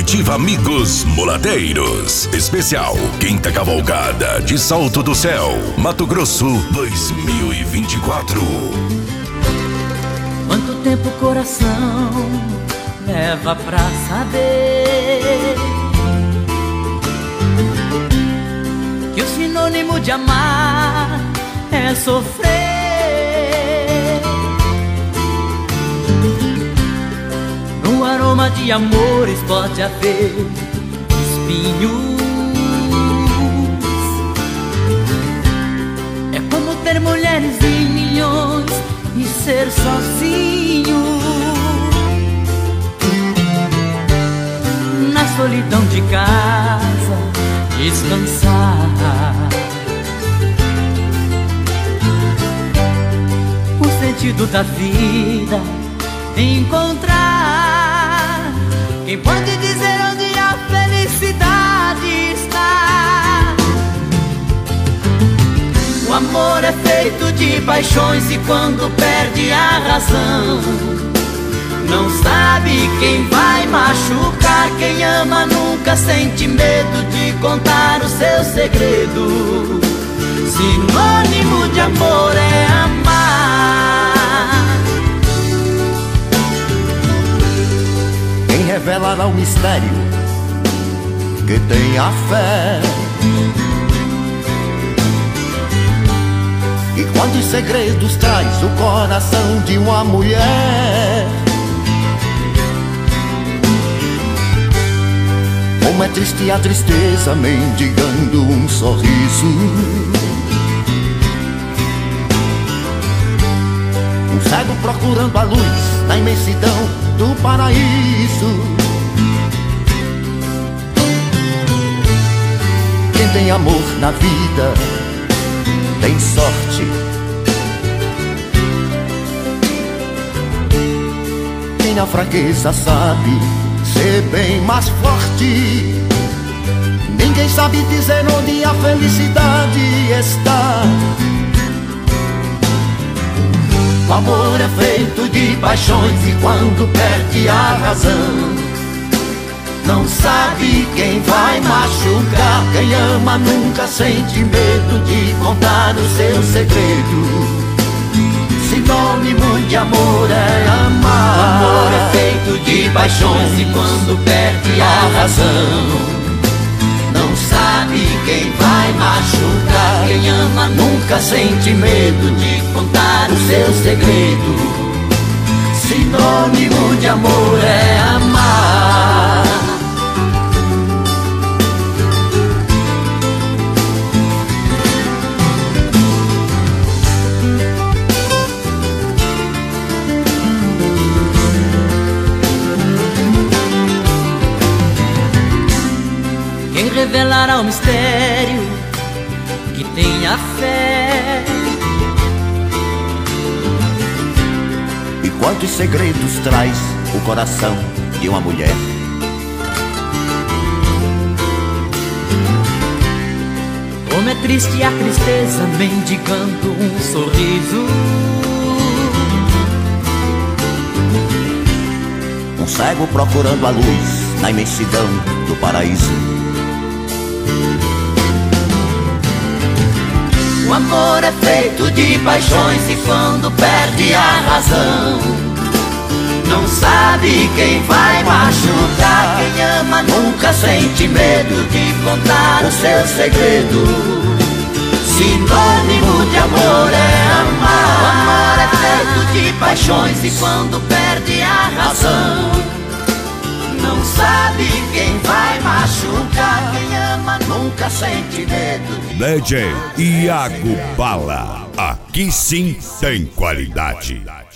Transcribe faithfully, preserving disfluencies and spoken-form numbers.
Comitiva Amigos Moladeiros. Especial Quinta Cavalgada de Salto do Céu, Mato Grosso dois mil e vinte e quatro. Quanto tempo o coração leva pra saber que o sinônimo de amar é sofrer? No aroma de amores pode haver espinhos. É como ter mulheres em milhões e ser sozinho na solidão de casa, descansar. O sentido da vida encontrar. Quem pode dizer onde a felicidade está? O amor é feito de paixões e quando perde a razão, não sabe quem vai machucar. Quem ama nunca sente medo de contar o seu segredo. Sinônimo de amor é amar. Quem revelará o mistério que tem a fé? E quantos segredos traz o coração de uma mulher? Como é triste a tristeza mendigando um sorriso. Um cego procurando a luz na imensidão do paraíso. Quem tem amor na vida tem sorte. Quem na fraqueza sabe ser bem mais forte. Ninguém sabe dizer onde a felicidade está. O amor é feito de paixões e quando perde a razão, não sabe quem vai machucar. Quem ama nunca sente medo de contar o seu segredo. Sinônimo de amor é amar. O amor é feito de paixões e quando perde a razão, não sabe quem vai machucar. Quem ama nunca sente medo de contar o seu segredo. Sinônimo de amor é amar. Quem revelará o mistério que tem a fé? E quantos segredos traz o coração de uma mulher? Como é triste a tristeza mendigando um sorriso. Um cego procurando a luz na imensidão do paraíso. O amor é feito de paixões e quando perde a razão, não sabe quem vai machucar. Quem ama nunca sente medo de contar o seu segredo. Sinônimo de amor é amar. O amor é feito de paixões e quando perde a razão, não sabe quem vai machucar. Quem ama nunca sente medo. D J Iago Bala, aqui sim tem qualidade.